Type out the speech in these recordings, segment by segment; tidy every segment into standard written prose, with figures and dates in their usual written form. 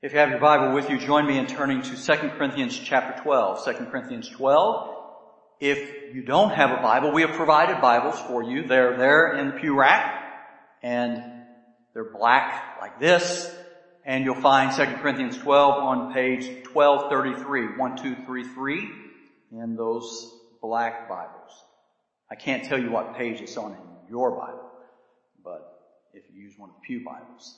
If you have your Bible with you, join me in turning to 2 Corinthians chapter 12. 2 Corinthians 12. If you don't have a Bible, we have provided Bibles for you. They're there in the pew rack, and they're black like this. And you'll find 2 Corinthians 12 on page 1233, 1233, in those black Bibles. I can't tell you what page it's on in your Bible, but if you use one of the pew Bibles.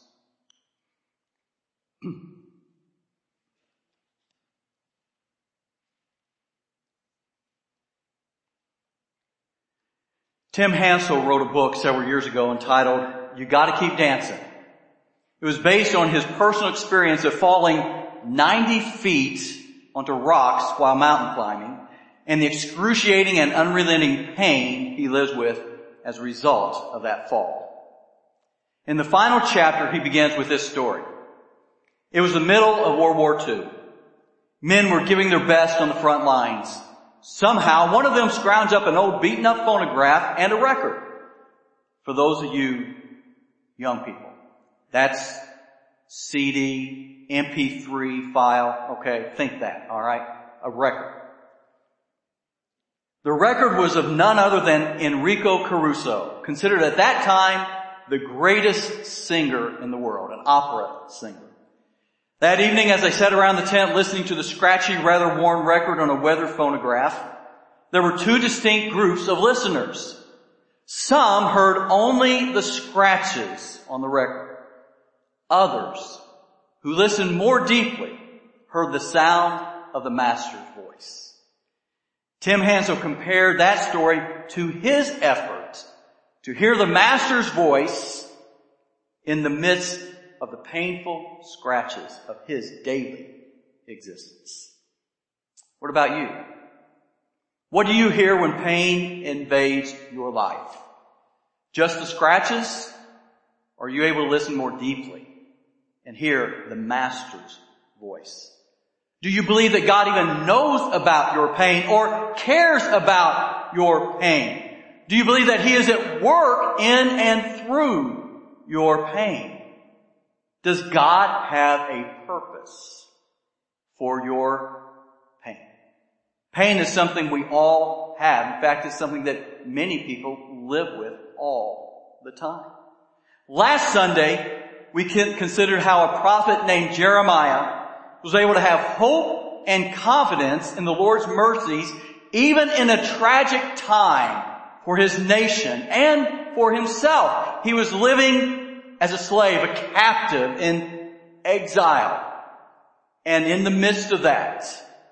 Tim Hansel wrote a book several years ago entitled, You Gotta Keep Dancing. It was based on his personal experience of falling 90 feet onto rocks while mountain climbing and the excruciating and unrelenting pain he lives with as a result of that fall. In the final chapter, he begins with this story. It was the middle of World War II. Men were giving their best on the front lines. Somehow, one of them scrounged up an old beaten-up phonograph and a record. For those of you young people, that's CD, MP3 file. Okay, think that, all right? A record. The record was of none other than Enrico Caruso, considered at that time the greatest singer in the world, an opera singer. That evening, as they sat around the tent listening to the scratchy, rather worn record on a weathered phonograph, there were two distinct groups of listeners. Some heard only the scratches on the record. Others, who listened more deeply, heard the sound of the master's voice. Tim Hansel compared that story to his effort to hear the master's voice in the midst of the painful scratches of his daily existence. What about you? What do you hear when pain invades your life? Just the scratches? Or are you able to listen more deeply and hear the master's voice? Do you believe that God even knows about your pain or cares about your pain? Do you believe that He is at work in and through your pain? Does God have a purpose for your pain? Pain is something we all have. In fact, it's something that many people live with all the time. Last Sunday, we considered how a prophet named Jeremiah was able to have hope and confidence in the Lord's mercies even in a tragic time for his nation and for himself. He was living as a slave, a captive in exile. And in the midst of that,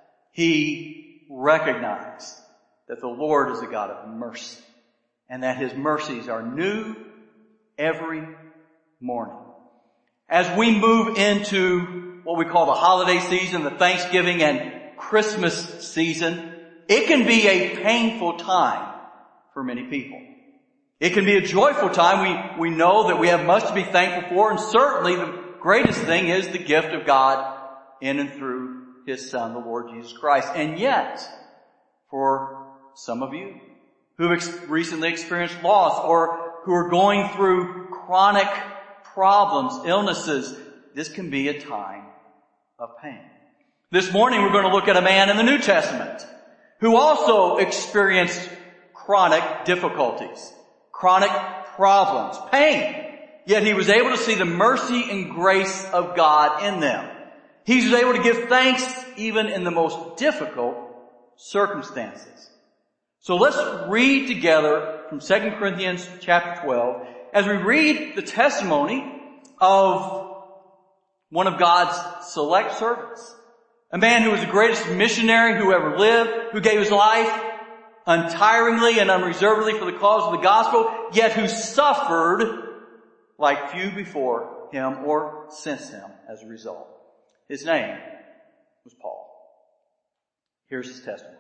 he recognized that the Lord is a God of mercy and that His mercies are new every morning. As we move into what we call the holiday season, the Thanksgiving and Christmas season, it can be a painful time for many people. It can be a joyful time. We know that we have much to be thankful for, and certainly the greatest thing is the gift of God in and through His Son, the Lord Jesus Christ. And yet, for some of you who have recently experienced loss or who are going through chronic problems, illnesses, this can be a time of pain. This morning we're going to look at a man in the New Testament who also experienced chronic difficulties, chronic problems, pain. Yet he was able to see the mercy and grace of God in them. He was able to give thanks even in the most difficult circumstances. So let's read together from 2 Corinthians chapter 12 as we read the testimony of one of God's select servants. A man who was the greatest missionary who ever lived, who gave his life untiringly and unreservedly for the cause of the gospel, yet who suffered like few before him or since him as a result. His name was Paul. Here's his testimony.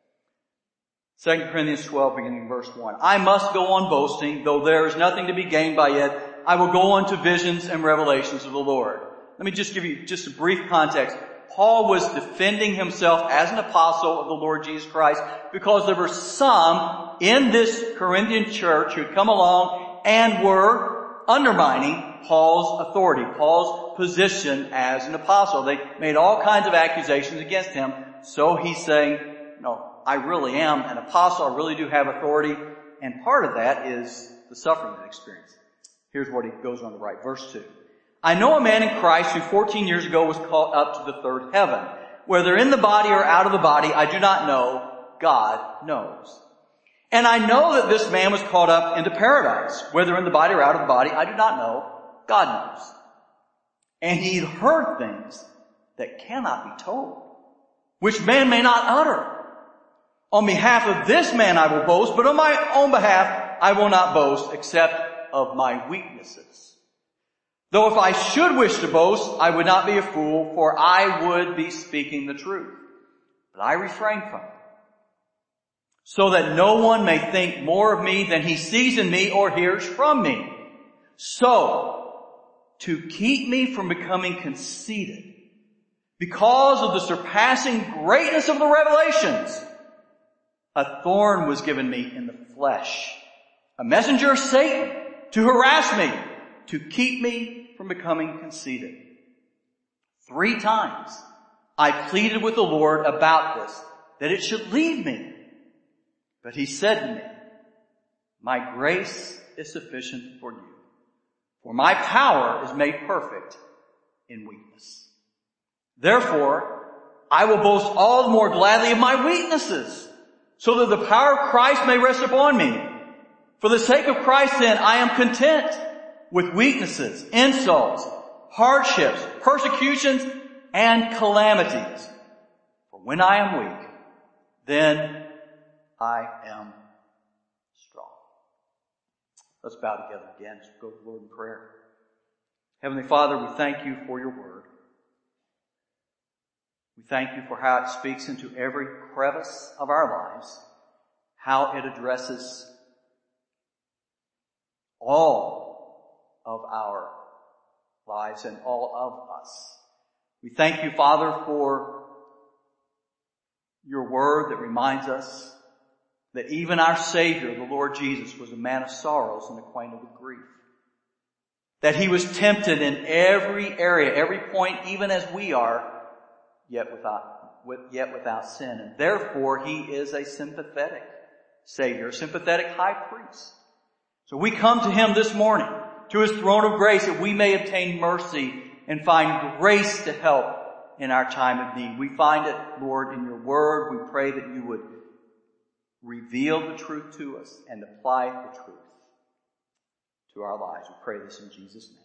2 Corinthians 12, beginning in verse 1. I must go on boasting, though there is nothing to be gained by it. I will go on to visions and revelations of the Lord. Let me just give you just a brief context. Paul was defending himself as an apostle of the Lord Jesus Christ because there were some in this Corinthian church who had come along and were undermining Paul's authority, Paul's position as an apostle. They made all kinds of accusations against him. So he's saying, no, I really am an apostle. I really do have authority. And part of that is the suffering that I experienced. Here's what he goes on to write. Verse 2. I know a man in Christ who 14 years ago was caught up to the third heaven. Whether in the body or out of the body, I do not know. God knows. And I know that this man was caught up into paradise. Whether in the body or out of the body, I do not know. God knows. And he heard things that cannot be told, which man may not utter. On behalf of this man I will boast, but on my own behalf I will not boast, except of my weaknesses. Though if I should wish to boast, I would not be a fool, for I would be speaking the truth. But I refrain from it, so that no one may think more of me than he sees in me or hears from me. So, to keep me from becoming conceited, because of the surpassing greatness of the revelations, a thorn was given me in the flesh, a messenger of Satan to harass me, to keep me from becoming conceited. 3 times I pleaded with the Lord about this, that it should leave me. But he said to me, my grace is sufficient for you, for my power is made perfect in weakness. Therefore, I will boast all the more gladly of my weaknesses, so that the power of Christ may rest upon me. For the sake of Christ, then, I am content with weaknesses, insults, hardships, persecutions, and calamities. For when I am weak, then I am strong. Let's bow together again. Let's go to the Lord in prayer. Heavenly Father, we thank you for your word. We thank you for how it speaks into every crevice of our lives, how it addresses all of our lives and all of us. We thank you, Father, for your word that reminds us that even our Savior, the Lord Jesus, was a man of sorrows and acquainted with grief. That he was tempted in every area, every point, even as we are, yet without sin. And therefore, he is a sympathetic Savior, a sympathetic high priest. So we come to him this morning, to his throne of grace, that we may obtain mercy and find grace to help in our time of need. We find it, Lord, in your word. We pray that you would reveal the truth to us and apply the truth to our lives. We pray this in Jesus' name.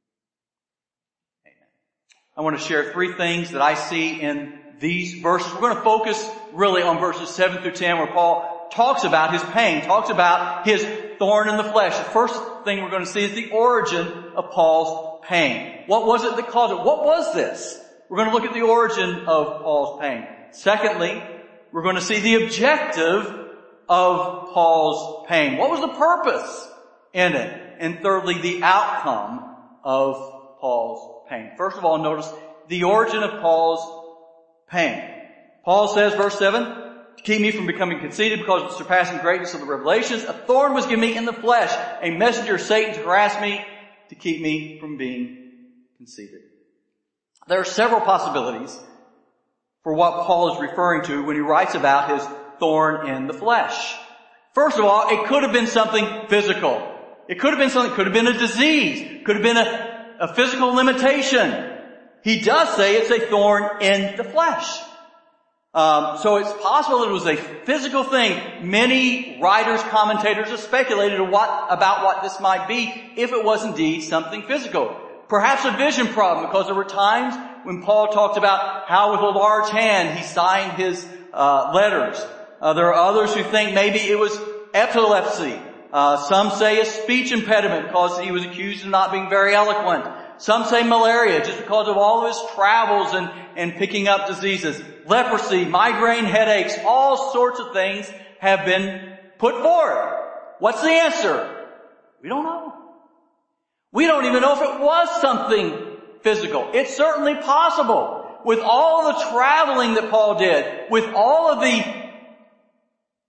Amen. I want to share 3 things that I see in these verses. We're going to focus really on verses 7 through 10, where Paul talks about his pain, talks about his thorn in the flesh. The first thing we're going to see is the origin of Paul's pain. What was it that caused it? What was this? We're going to look at the origin of Paul's pain. Secondly, we're going to see the objective of Paul's pain. What was the purpose in it? And thirdly, the outcome of Paul's pain. First of all, notice the origin of Paul's pain. Paul says, verse 7, to keep me from becoming conceited because of the surpassing greatness of the revelations, a thorn was given me in the flesh, a messenger of Satan to harass me, to keep me from being conceited. There are several possibilities for what Paul is referring to when he writes about his thorn in the flesh. First of all, it could have been something physical. It could have been something, could have been a disease, could have been a physical limitation. He does say it's a thorn in the flesh. So it's possible that it was a physical thing. Many writers, commentators have speculated about what this might be if it was indeed something physical. Perhaps a vision problem, because there were times when Paul talked about how with a large hand he signed his letters. There are others who think maybe it was epilepsy. Some say a speech impediment because he was accused of not being very eloquent. Some say malaria just because of all of his travels and picking up diseases. Leprosy, migraine headaches, all sorts of things have been put forth. What's the answer? We don't know. We don't even know if it was something physical. It's certainly possible. With all of the traveling that Paul did, with all of the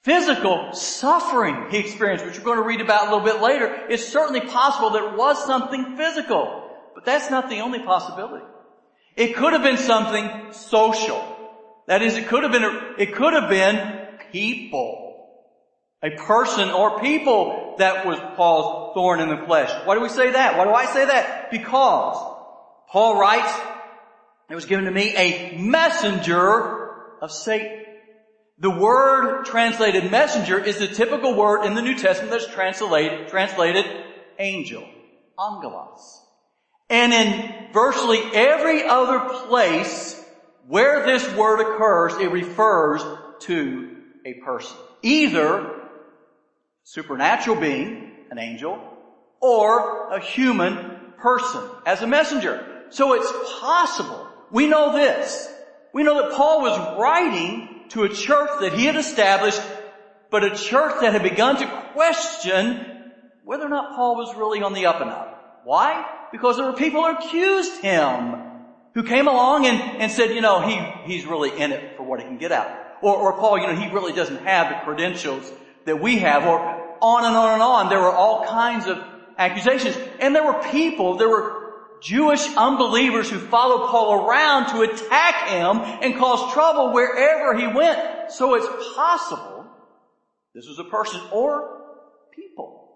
physical suffering he experienced, which we're going to read about a little bit later. It's certainly possible that it was something physical, but that's not the only possibility. It could have been something social. That is, it could have been people. A person or people that was Paul's thorn in the flesh. Why do we say that? Why do I say that? Because Paul writes, it was given to me a messenger of Satan. The word translated messenger is the typical word in the New Testament that's translated angel, angelos. And in virtually every other place where this word occurs, it refers to a person. Either supernatural being, an angel, or a human person as a messenger. So it's possible. We know this. We know that Paul was writing to a church that he had established, but a church that had begun to question whether or not Paul was really on the up and up. Why? Because there were people who accused him, who came along and said, he's really in it for what he can get out. Or Paul, he really doesn't have the credentials that we have, or on and on and on. There were all kinds of accusations. And there were Jewish unbelievers who followed Paul around to attack him and cause trouble wherever he went. So it's possible this was a person or people.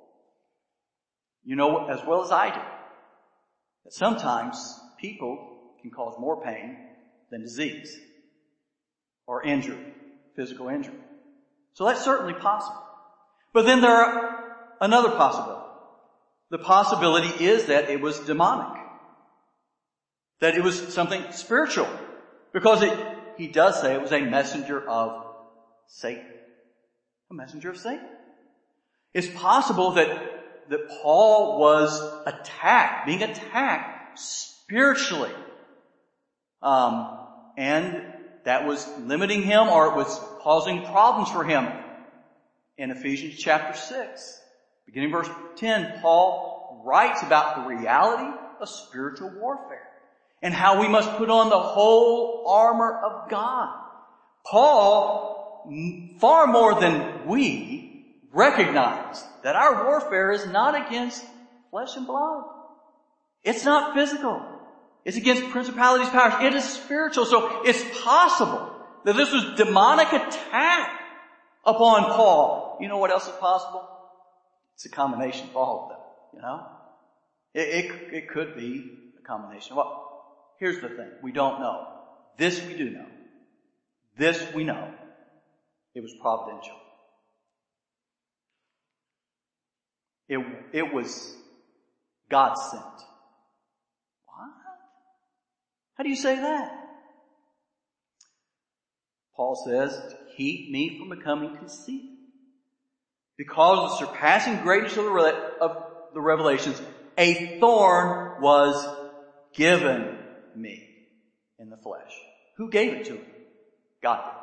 You know as well as I do that sometimes people can cause more pain than disease or injury, physical injury. So that's certainly possible. But then there are another possibility. The possibility is that it was demonic. That it was something spiritual. Because he does say it was a messenger of Satan. A messenger of Satan. It's possible that Paul was being attacked spiritually. And that was limiting him, or it was causing problems for him. In Ephesians chapter 6, beginning verse 10, Paul writes about the reality of spiritual warfare and how we must put on the whole armor of God. Paul, far more than we, recognized that our warfare is not against flesh and blood. It's not physical. It's against principalities, powers. It is spiritual. So it's possible that this was demonic attack upon Paul. You know what else is possible? It's a combination of all of them, It could be a combination. Well, here's the thing. We don't know. This we do know. This we know. It was providential. It was God sent. What? How do you say that? Paul says, to keep me from becoming conceited. Because of the surpassing greatness of the revelations, a thorn was given me in the flesh. Who gave it to him? God did.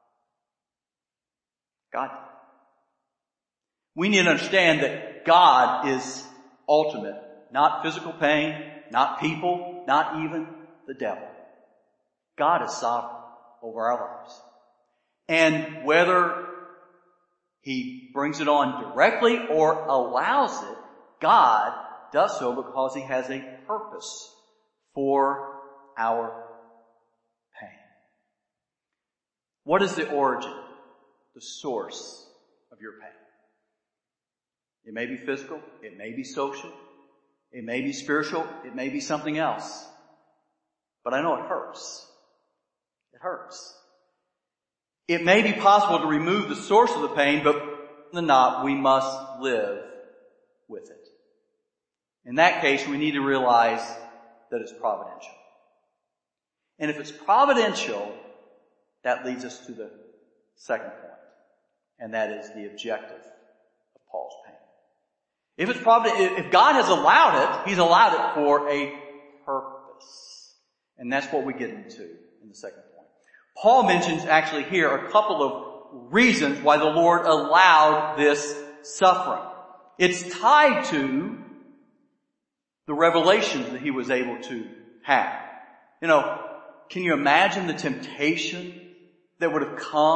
God did. We need to understand that God is ultimate. Not physical pain, not people, not even the devil. God is sovereign over our lives. And whether He brings it on directly or allows it, God does so because He has a purpose for our pain. What is the origin, the source of your pain? It may be physical, it may be social, it may be spiritual, it may be something else. But I know it hurts. It hurts. It may be possible to remove the source of the pain, but not, we must live with it. In that case, we need to realize that it's providential. And if it's providential, that leads us to the second point, and that is the objective of Paul's pain. If God has allowed it, He's allowed it for a purpose. And that's what we get into in the second point. Paul mentions actually here a couple of reasons why the Lord allowed this suffering. It's tied to the revelations that he was able to have. Can you imagine the temptation that would have come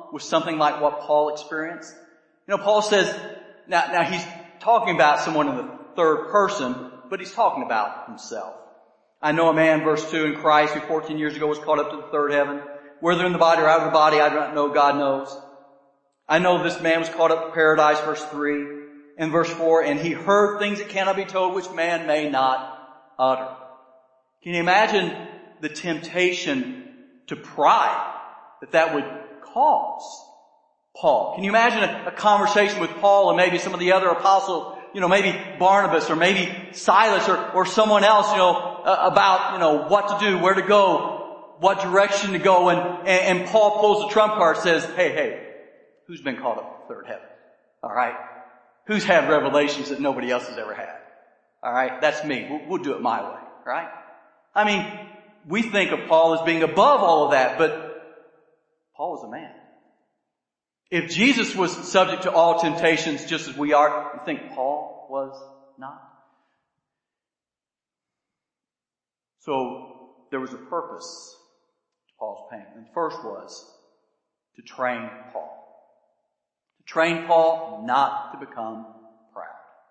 with something like what Paul experienced? Paul says, now he's talking about someone in the third person, but he's talking about himself. I know a man, verse 2, in Christ who 14 years ago was caught up to the third heaven. Whether in the body or out of the body, I do not know, God knows. I know this man was caught up to paradise, verse 3. And verse 4, and he heard things that cannot be told, which man may not utter. Can you imagine the temptation to pride that would cause Paul? Can you imagine a conversation with Paul and maybe some of the other apostles, maybe Barnabas or maybe Silas or someone else, about, what to do, where to go, what direction to go, and Paul pulls the trump card and says, hey, who's been caught up to the third heaven? All right? Who's had revelations that nobody else has ever had? All right? That's me. We'll do it my way. Right? I mean, we think of Paul as being above all of that, but Paul was a man. If Jesus was subject to all temptations just as we are, you think Paul was not? So there was a purpose to Paul's pain. And the first was to train Paul. To train Paul not to become proud.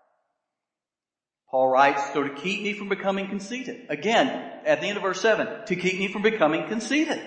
Paul writes, so to keep me from becoming conceited. Again, at the end of verse 7, to keep me from becoming conceited.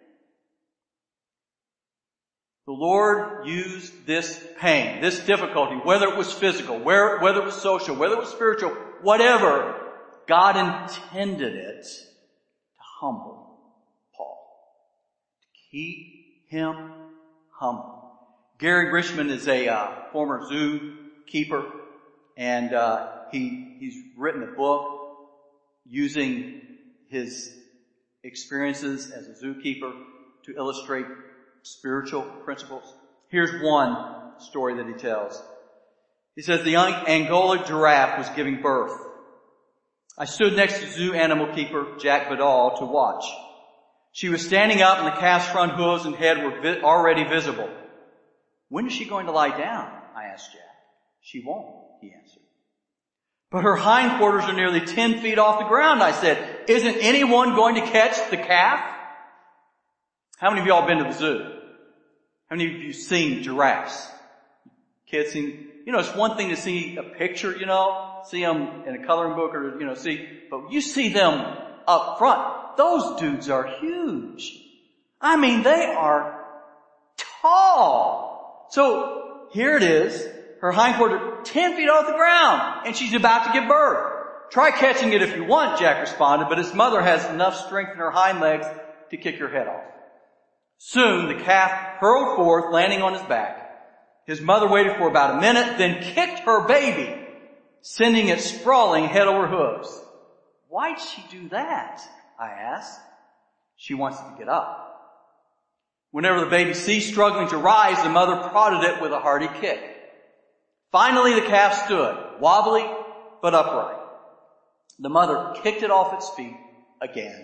The Lord used this pain, this difficulty, whether it was physical, whether it was social, whether it was spiritual, whatever, God intended it to humble Paul. To keep him humble. Gary Richmond is a former zookeeper, and he's written a book using his experiences as a zookeeper to illustrate spiritual principles. Here's one story that he tells. He says, the young Angola giraffe was giving birth. I stood next to zoo animal keeper Jack Vidal to watch. She was standing up and the calf's front hooves and head were already visible. When is she going to lie down? I asked Jack. She won't, he answered. But her hindquarters are nearly 10 feet off the ground, I said. Isn't anyone going to catch the calf? How many of y'all been to the zoo? How many of you seen giraffes? Kids seen, it's one thing to see a picture, see them in a coloring book or, but you see them up front. Those dudes are huge. I mean, they are tall. So here it is. Her hindquarters 10 feet off the ground and she's about to give birth. Try catching it if you want, Jack responded, but his mother has enough strength in her hind legs to kick your head off. Soon the calf hurled forth, landing on his back. His mother waited for about a minute, then kicked her baby, sending it sprawling head over hooves. Why'd she do that? I asked. She wants it to get up. Whenever the baby ceased struggling to rise, the mother prodded it with a hearty kick. Finally the calf stood, wobbly but upright. The mother kicked it off its feet again.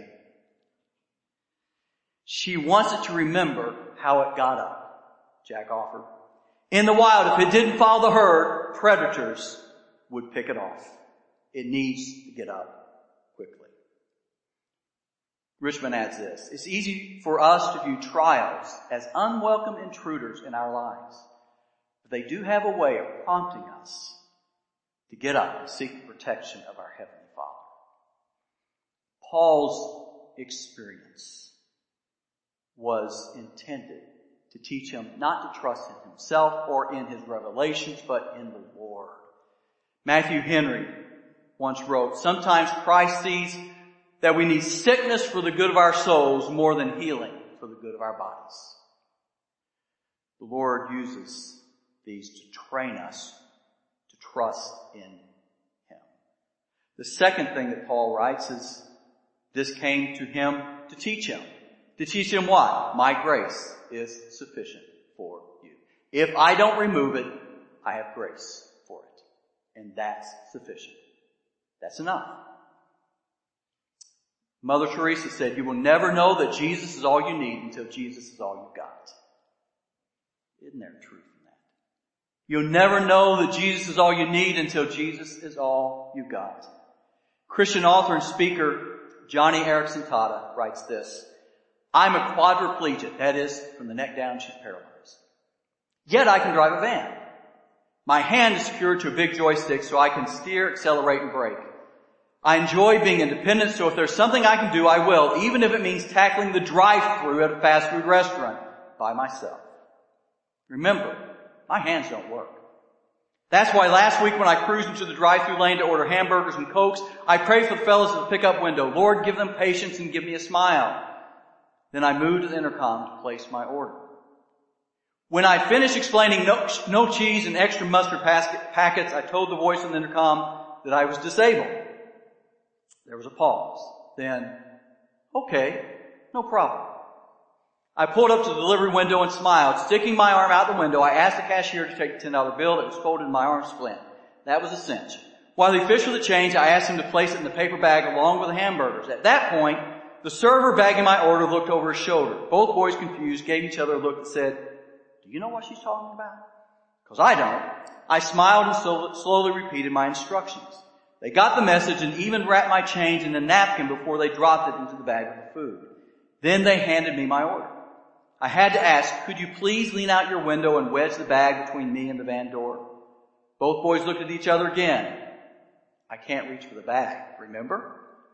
She wants it to remember how it got up, Jack offered. In the wild, if it didn't follow the herd, predators would pick it off. It needs to get up quickly. Richmond adds this. It's easy for us to view trials as unwelcome intruders in our lives. But they do have a way of prompting us to get up and seek the protection of our Heavenly Father. Paul's experience was intended to teach him not to trust in himself or in his revelations, but in the Lord. Matthew Henry once wrote, sometimes Christ sees that we need sickness for the good of our souls more than healing for the good of our bodies. The Lord uses these to train us to trust in Him. The second thing that Paul writes is this came to him to teach him. To teach him what? My grace is sufficient for you. If I don't remove it, I have grace for it. And that's sufficient. That's enough. Mother Teresa said, you will never know that Jesus is all you need until Jesus is all you've got. Isn't there truth in that? You'll never know that Jesus is all you need until Jesus is all you've got. Christian author and speaker Johnny Erickson Tata writes this. I'm a quadriplegic. That is, from the neck down, she's paralyzed. Yet I can drive a van. My hand is secured to a big joystick so I can steer, accelerate, and brake. I enjoy being independent, so if there's something I can do, I will, even if it means tackling the drive-thru at a fast food restaurant by myself. Remember, my hands don't work. That's why last week when I cruised into the drive-thru lane to order hamburgers and Cokes, I prayed for the fellows at the pickup window. Lord, give them patience and give me a smile. Then I moved to the intercom to place my order. When I finished explaining no cheese and extra mustard packets, I told the voice on the intercom that I was disabled. There was a pause. Then, okay, no problem. I pulled up to the delivery window and smiled. Sticking my arm out the window, I asked the cashier to take the $10 bill that was folded in my arm splint. That was a cinch. While he fished for the change, I asked him to place it in the paper bag along with the hamburgers. At that point, the server bagging my order looked over his shoulder. Both boys, confused, gave each other a look that said, "Do you know what she's talking about?" Because I don't. I smiled and slowly repeated my instructions. They got the message and even wrapped my change in a napkin before they dropped it into the bag of the food. Then they handed me my order. I had to ask, "Could you please lean out your window and wedge the bag between me and the van door?" Both boys looked at each other again. "I can't reach for the bag, remember?"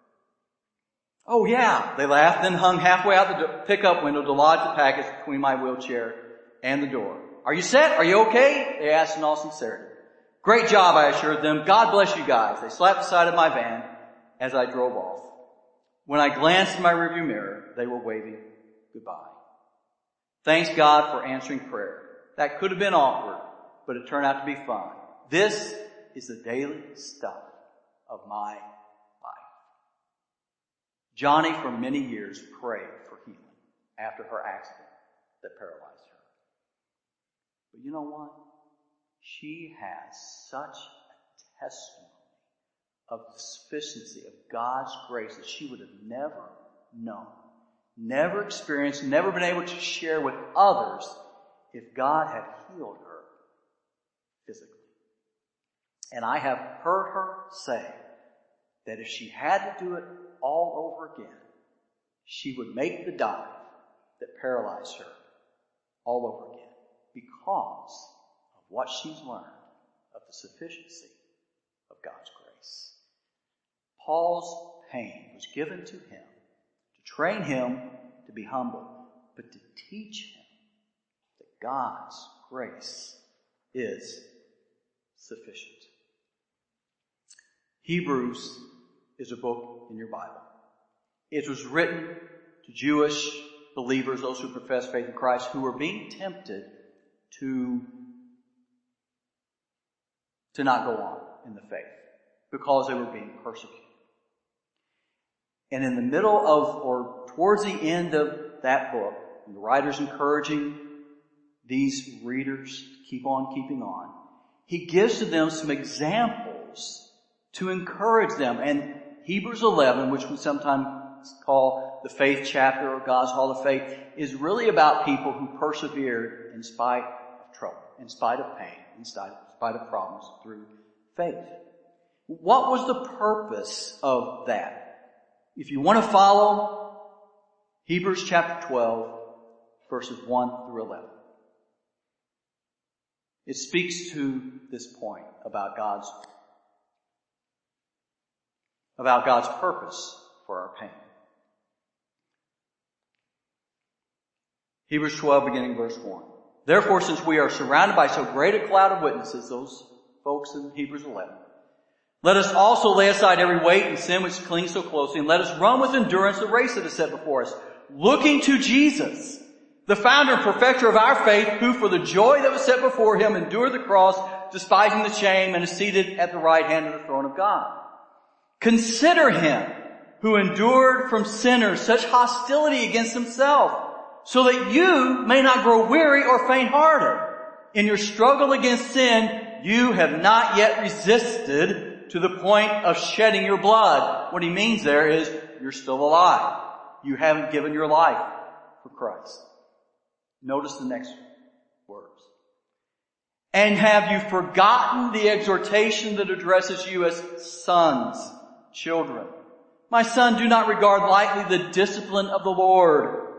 "Oh yeah," they laughed, then hung halfway out the pickup window to lodge the package between my wheelchair and the door. "Are you set? Are you okay?" they asked in all sincerity. "Great job," I assured them. "God bless you guys." They slapped the side of my van as I drove off. When I glanced in my rearview mirror, they were waving goodbye. Thanks God for answering prayer. That could have been awkward, but it turned out to be fun. This is the daily stuff of my life. Johnny for many years prayed for healing after her accident that paralyzed her. But you know what? She has such a testimony of the sufficiency of God's grace that she would have never known, never experienced, never been able to share with others if God had healed her physically. And I have heard her say that if she had to do it all over again, she would make the dive that paralyzed her all over again because of what she's learned of the sufficiency of God's grace. Paul's pain was given to him to train him to be humble, but to teach him that God's grace is sufficient. Hebrews is a book in your Bible. It was written to Jewish believers, those who profess faith in Christ, who were being tempted to not go on in the faith because they were being persecuted. And in the middle of, or towards the end of that book, the writer's encouraging these readers to keep on keeping on. He gives to them some examples to encourage them. And Hebrews 11, which we sometimes call the faith chapter or God's Hall of Faith, is really about people who persevered in spite of trouble, in spite of pain, in spite of problems through faith. What was the purpose of that? If you want to follow Hebrews chapter 12, verses 1 through 11. It speaks to this point about God's purpose for our pain. Hebrews 12, beginning verse 1. Therefore, since we are surrounded by so great a cloud of witnesses, those folks in Hebrews 11, let us also lay aside every weight and sin which clings so closely, and let us run with endurance the race that is set before us, looking to Jesus, the founder and perfecter of our faith, who for the joy that was set before him endured the cross, despising the shame, and is seated at the right hand of the throne of God. Consider him who endured from sinners such hostility against himself, so that you may not grow weary or faint-hearted. In your struggle against sin, you have not yet resisted to the point of shedding your blood. What he means there is you're still alive. You haven't given your life for Christ. Notice the next words. And have you forgotten the exhortation that addresses you as sons, children? My son, do not regard lightly the discipline of the Lord,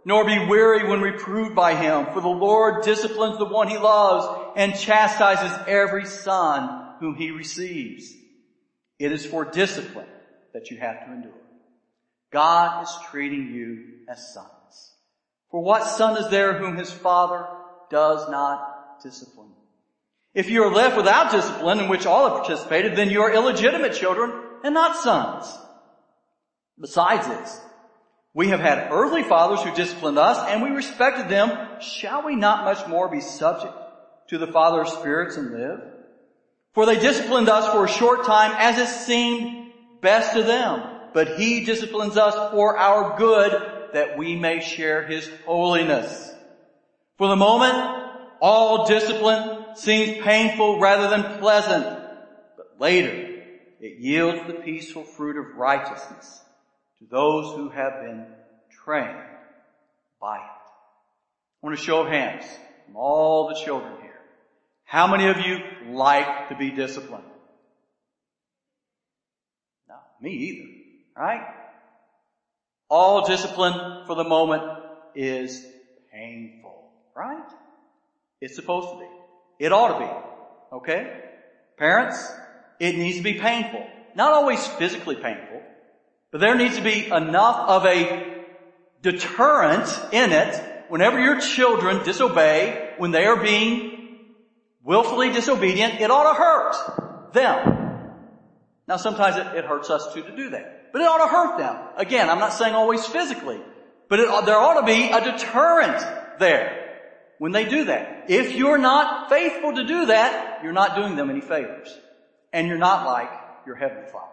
nor be weary when reproved by him. For the Lord disciplines the one he loves and chastises every son whom he receives. It is for discipline that you have to endure. God is treating you as sons. For what son is there whom his father does not discipline? If you are left without discipline, in which all have participated, then you are illegitimate children and not sons. Besides this, we have had earthly fathers who disciplined us, and we respected them. Shall we not much more be subject to the Father of spirits and live? For they disciplined us for a short time as it seemed best to them. But he disciplines us for our good, that we may share his holiness. For the moment, all discipline seems painful rather than pleasant. But later, it yields the peaceful fruit of righteousness to those who have been trained by it. I want to show of hands from all the children here. How many of you like to be disciplined? No, me either. Right? All discipline for the moment is painful. Right? It's supposed to be. It ought to be. Okay? Parents, it needs to be painful. Not always physically painful, but there needs to be enough of a deterrent in it whenever your children disobey, when they are being willfully disobedient. It ought to hurt them. Now sometimes it hurts us too to do that, but it ought to hurt them. Again, I'm not saying always physically, but there ought to be a deterrent there when they do that. If you're not faithful to do that, you're not doing them any favors. And you're not like your Heavenly Father.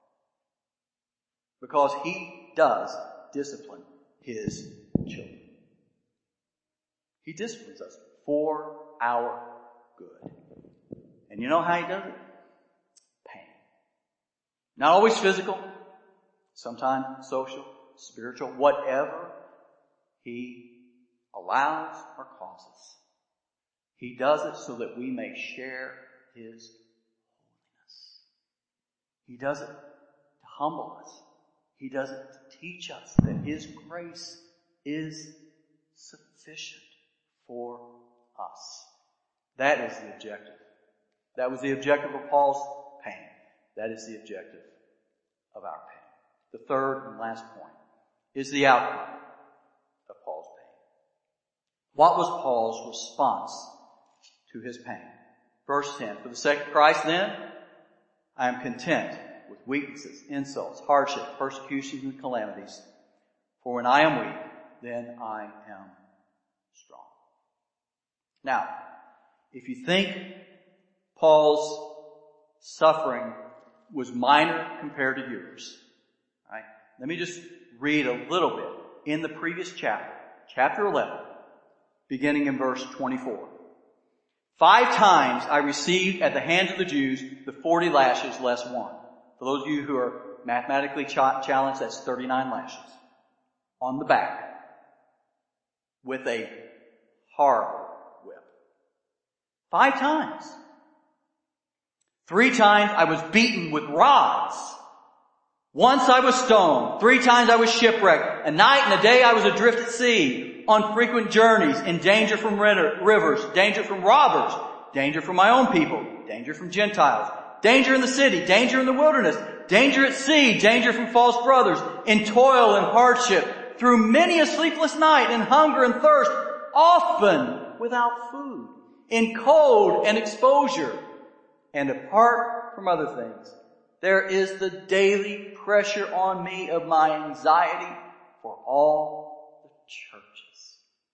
Because he does discipline his children. He disciplines us for our good. And you know how he does it? Pain. Not always physical, sometimes social, spiritual, whatever he allows or causes. He does it so that we may share his holiness. He does it to humble us. He does it to teach us that his grace is sufficient for us. That is the objective. That was the objective of Paul's pain. That is the objective of our pain. The third and last point is the outcome of Paul's pain. What was Paul's response to his pain? Verse 10, for the sake of Christ then, I am content with weaknesses, insults, hardship, persecutions, and calamities. For when I am weak, then I am strong. Now, if you think Paul's suffering was minor compared to yours, right? Let me just read a little bit in the previous chapter, chapter 11, beginning in verse 24. 5 times I received at the hands of the Jews the 40 lashes less one. For those of you who are mathematically challenged, that's 39 lashes. On the back. With a horrible whip. 5 times. 3 times I was beaten with rods. Once I was stoned. 3 times I was shipwrecked. A night and a day I was adrift at sea. On frequent journeys. In danger from rivers. Danger from robbers. Danger from my own people. Danger from Gentiles. Danger in the city, danger in the wilderness, danger at sea, danger from false brothers, in toil and hardship, through many a sleepless night, in hunger and thirst, often without food, in cold and exposure. And apart from other things, there is the daily pressure on me of my anxiety for all the churches.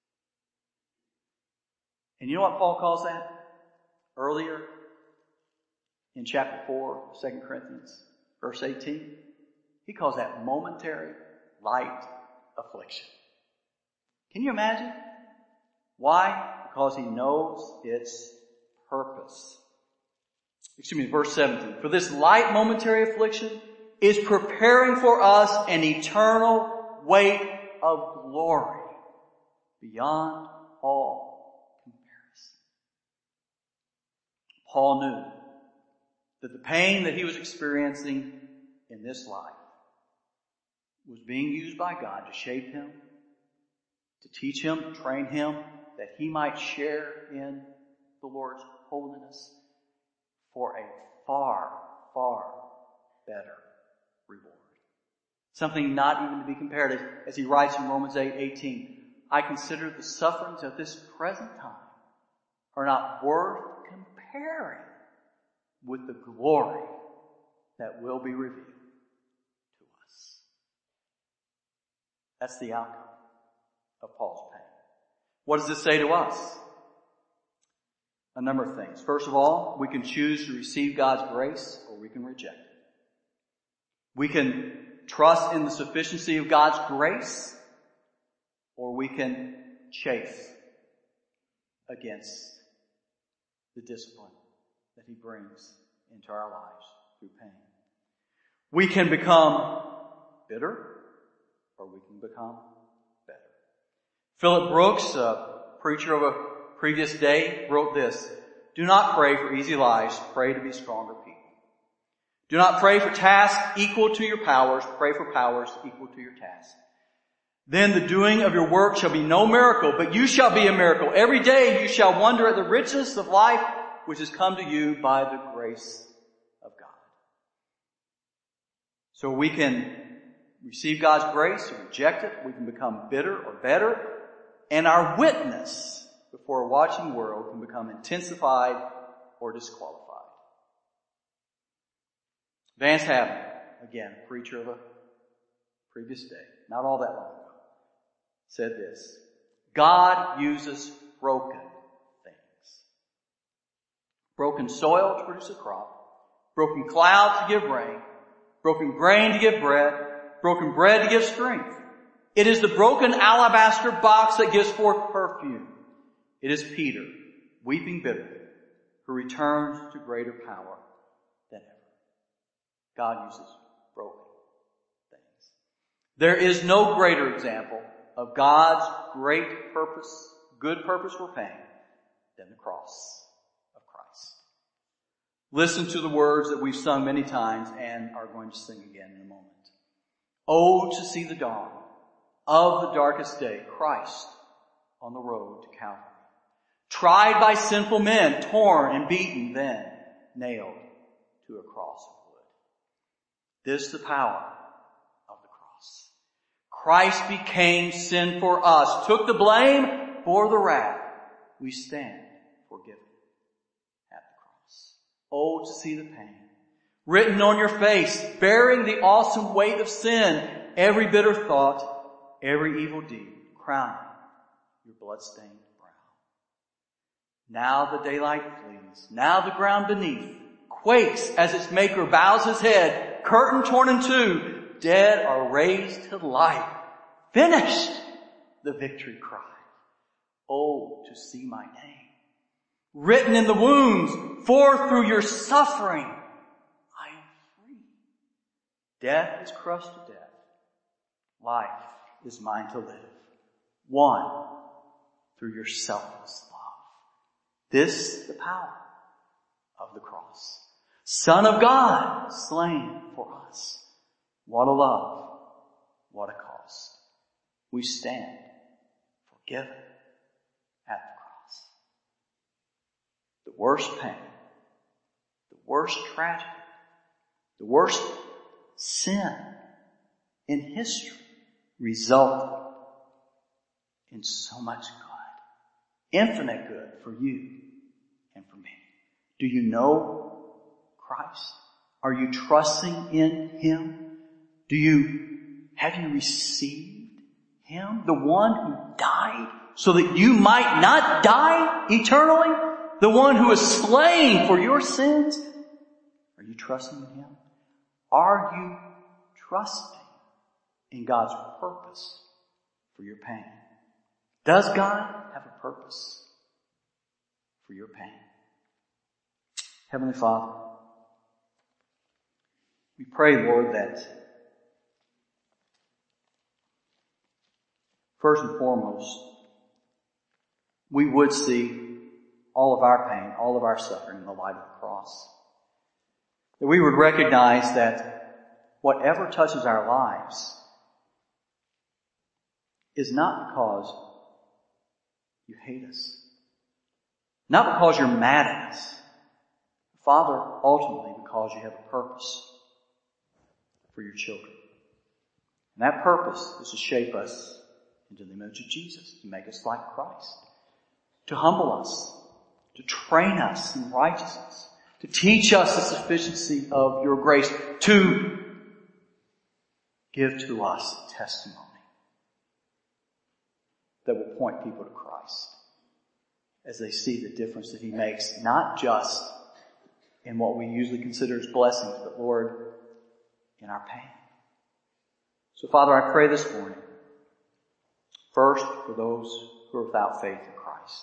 And you know what Paul calls that? Earlier, in chapter 4, 2 Corinthians, verse 18, he calls that momentary light affliction. Can you imagine? Why? Because he knows its purpose. Verse 17. For this light momentary affliction is preparing for us an eternal weight of glory beyond all comparison. Paul knew that the pain that he was experiencing in this life was being used by God to shape him to teach him, to train him, that he might share in the Lord's holiness for a far, far better reward. Something not even to be compared, as he writes in Romans 8:18. I consider the sufferings of this present time are not worth comparing with the glory that will be revealed to us. That's the outcome of Paul's pain. What does this say to us? A number of things. First of all, we can choose to receive God's grace or we can reject it. We can trust in the sufficiency of God's grace or we can chafe against the discipline that he brings into our lives through pain. We can become bitter or we can become better. Philip Brooks, a preacher of a previous day, wrote this: do not pray for easy lives, pray to be stronger people. Do not pray for tasks equal to your powers, pray for powers equal to your tasks. Then the doing of your work shall be no miracle, but you shall be a miracle. Every day you shall wonder at the richness of life which has come to you by the grace of God. So we can receive God's grace or reject it. We can become bitter or better. And our witness before a watching world can become intensified or disqualified. Vance Havner, again, a preacher of a previous day, not all that long ago, said this: God uses broken things. Broken soil to produce a crop, broken clouds to give rain, broken grain to give bread, broken bread to give strength. It is the broken alabaster box that gives forth perfume. It is Peter, weeping bitterly, who returns to greater power than ever. God uses broken things. There is no greater example of God's great purpose, good purpose for pain, than the cross of Christ. Listen to the words that we've sung many times and are going to sing again in a moment. Oh, to see the dawn of the darkest day, Christ on the road to Calvary. Tried by sinful men, torn and beaten, then nailed to a cross of wood. This the power of the cross. Christ became sin for us, took the blame for the wrath. We stand forgiven at the cross. Oh, to see the pain written on your face, bearing the awesome weight of sin, every bitter thought, every evil deed, crowning your blood-stained brow. Now the daylight flees. Now the ground beneath quakes as its maker bows his head. Curtain torn in two. Dead are raised to life. Finished, the victory cry. Oh, to see my name written in the wounds, for through your suffering I am free. Death is crushed to death. Life is mine to live. Won through your selfless love. This the power of the cross. Son of God, slain for us. What a love. What a cost. We stand forgiven at the cross. The worst pain, the worst tragedy, the worst sin in history resulted in so much good, infinite good for you and for me. Do you know Christ? Are you trusting in Him? Have you received Him? The one who died so that you might not die eternally? The one who is slain for your sins? Are you trusting in Him? Are you trusting in God's purpose for your pain? Does God have a purpose for your pain? Heavenly Father, we pray, Lord, that first and foremost, we would see all of our pain, all of our suffering in the light of the cross. That we would recognize that whatever touches our lives is not because You hate us. Not because you're mad at us. Father, ultimately because you have a purpose for your children. And that purpose is to shape us into the image of Jesus, to make us like Christ, to humble us, to train us in righteousness, to teach us the sufficiency of your grace, to give to us testimony that will point people to Christ as they see the difference that He makes, not just in what we usually consider as blessings, but Lord, in our pain. So Father, I pray this morning, first for those who are without faith in Christ.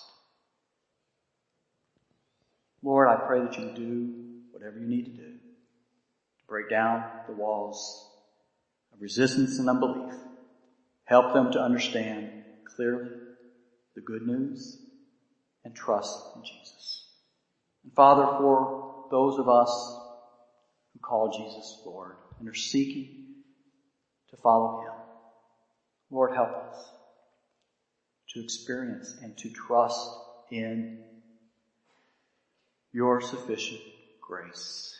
Lord, I pray that you do whatever you need to do to break down the walls of resistance and unbelief. Help them to understand clearly the good news and trust in Jesus. And Father, for those of us who call Jesus Lord and are seeking to follow Him, Lord, help us to experience and to trust in your sufficient grace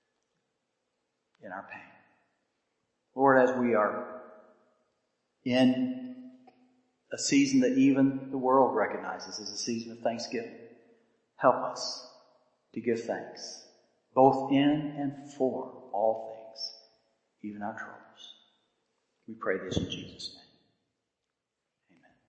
in our pain. Lord, as we are in a season that even the world recognizes as a season of thanksgiving, help us to give thanks, both in and for all things, even our troubles. We pray this in Jesus' name.